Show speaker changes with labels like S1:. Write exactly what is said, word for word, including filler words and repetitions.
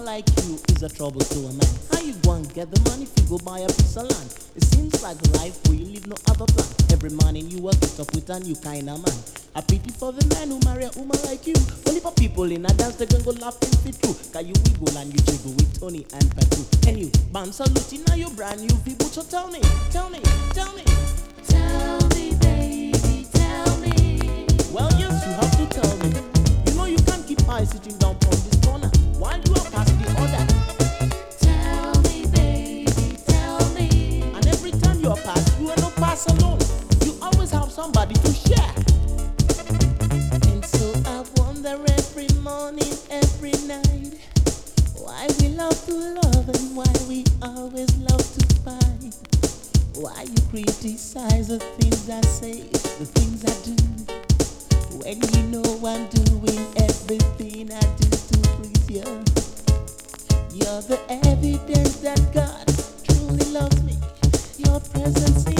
S1: woman like you is a trouble to a man. How you gonna get the money if you go buy a piece of land? It seems like life where you live no other plan. Every morning you wake up with a new kind of man. I pity for the man who marry a woman like you. Only for people in a dance they can go laughing fit too. Cause you wiggle and you jiggle with Tony and Patu. And you bounce saluting now you brand new people. So tell me, tell me, tell me.
S2: Tell me, baby, tell me.
S1: Well, yes, you have to tell me. You know you can't keep I sitting down on this corner while you are past the other.
S2: Tell me, baby, tell me.
S1: And every time you are past, you are not pass alone. You always have somebody to share. And so I wonder every morning, every night, why we love to love and why we always love to fight. Why you criticize the things I say, the things I do, when you know I'm doing everything I do to please you. You're the evidence that God truly loves me. Your presence